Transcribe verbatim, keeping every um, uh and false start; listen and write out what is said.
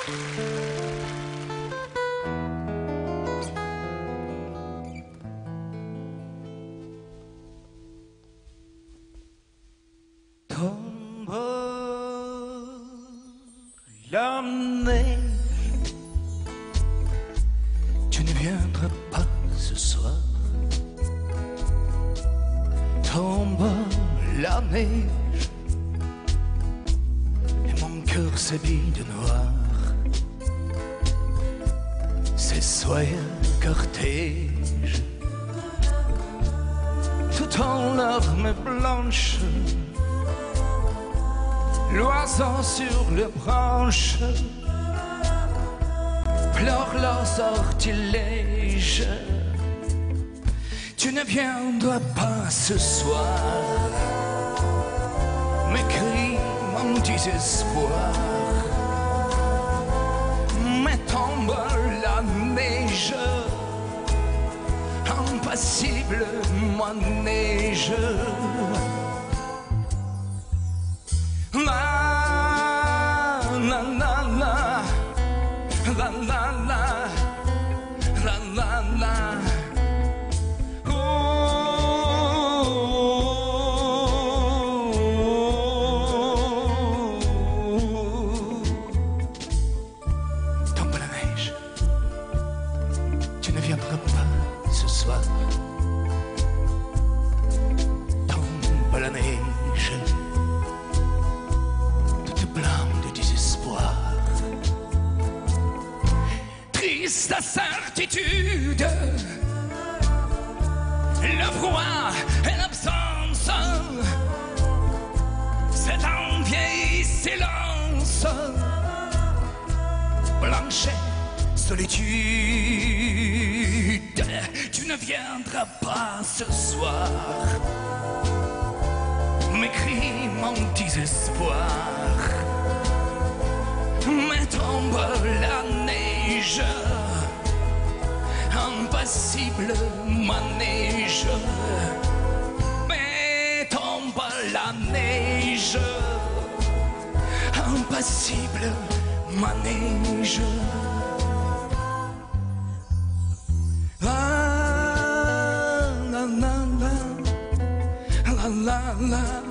Tombe la neige, tu ne viendras pas ce soir. Tombe la neige et mon cœur s'habille de noir. C'est soyeux cortège tout en larmes blanches, l'oiseau sur les branches pleure leur sortilège. Tu ne viendras pas ce soir, mes cris, mon désespoir. Mais tombe la neige, impassible manège. La la la la la la la la la la. Tombe la neige, tu ne viendras pas ce soir. Tombe la neige, triste certitude, le froid et l'absence, c'est un vieil silence, blanche solitude. Tu ne viendras pas ce soir, mes cris, mon désespoir. Mais tombe la neige, impassible manège. Mais tombe la neige, impassible manège. La la la la la la la.